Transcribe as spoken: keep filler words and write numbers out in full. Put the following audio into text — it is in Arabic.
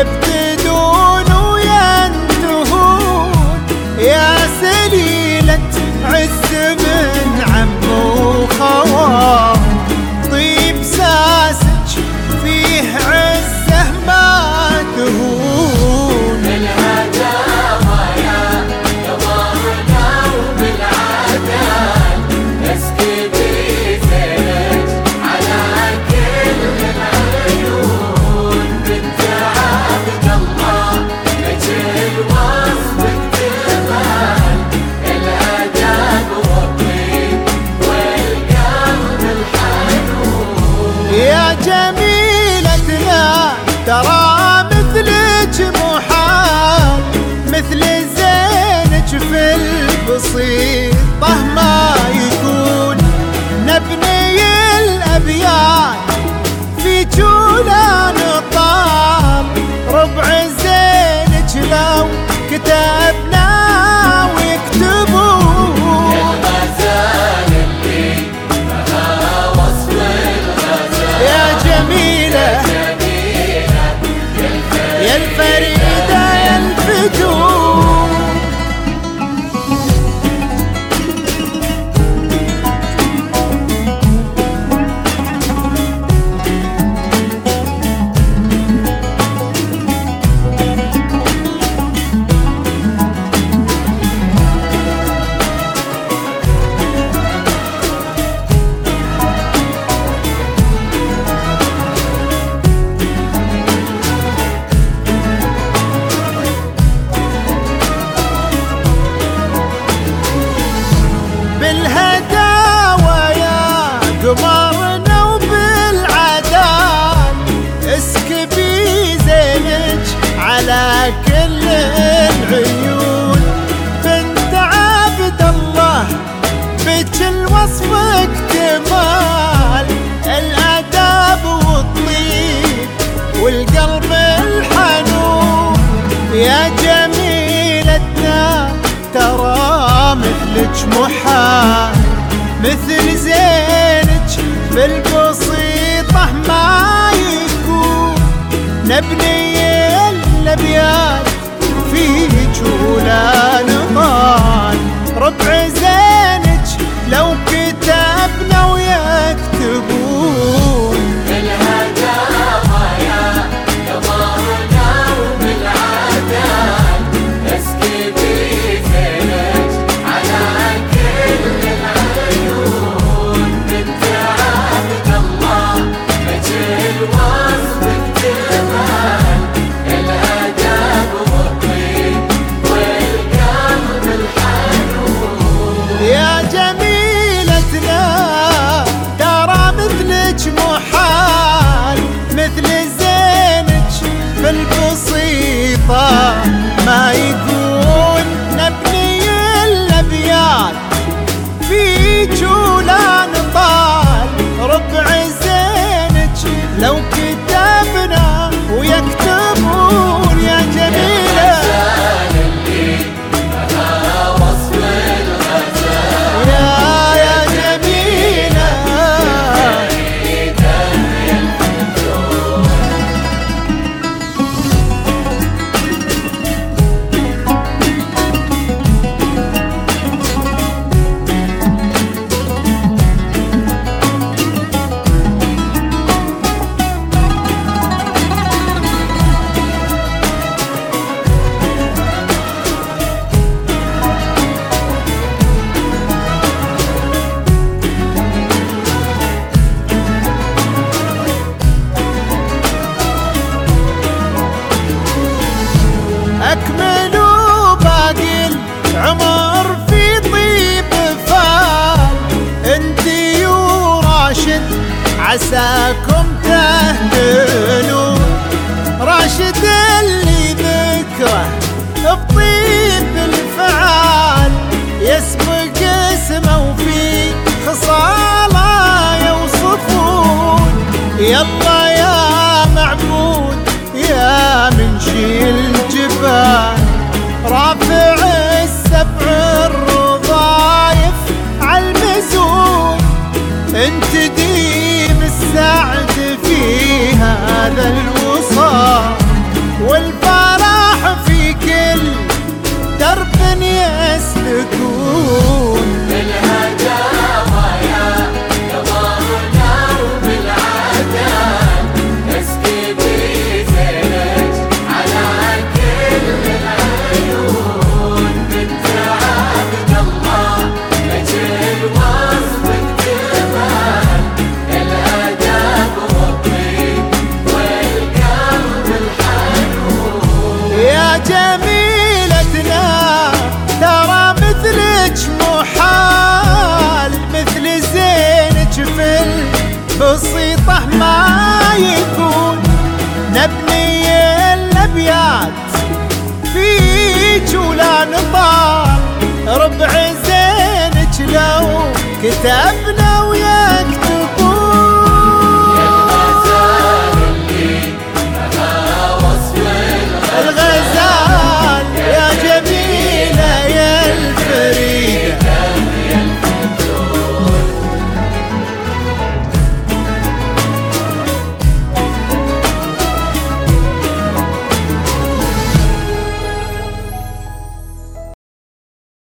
يبتدون وينتهون يا سليلة عز من عم وخوان. طيب ساسج فيه عزه ما تهون. الهداوى يا قمرنا وبالعدال اسكبي زينك على كل العيون. بنت عبد الله نجل وصفك جمال الاداب والطيب والقلب الحنون. يا جميلتنا ترى مثلك محال، مثل زينك في البسيطة ما يكون. نبني الأبيات في جولا نطال، ربع زينك لو كتبنا ويكتبون. الغزال اللي بها وصف الغزال يا جميلة يا الفريدة يا الفتون. بالهداوى يا قمرنا وبالعدال اسكبي زينك على كل العيون. بنت عبد الله بك الوصف اكتمال، الاداب والطيب والقلب الحنون. يا جميلتنا ترى مثلك محال، مثل زينك في البسيطة ما يكون. نبني الأبيات في جولا نطال، ربع زينك لو كتبنا ويكتبون. الهداوى يا قمرنا وبالعدال اسكبي زينك على كل العيون. بنت عبد الله نجل وصفك جمال الاداب والطيب والقلب الحنون. يا جميلتنا ترى مثلك محال، مثل زينك في البسيطة ما يكون. نبني الأبيات في جولا نطال، ربع زينك لو كتبنا ويكتبون. يا جميلة وصف الغزال يا يا جميلة أكملوا باقي العمر في طيب فال. انتي وراشد عساكم تهتنون، راشد اللي ذكره بطيب الفعال يسبق اسمه وفي خصاله يوصفون. يلا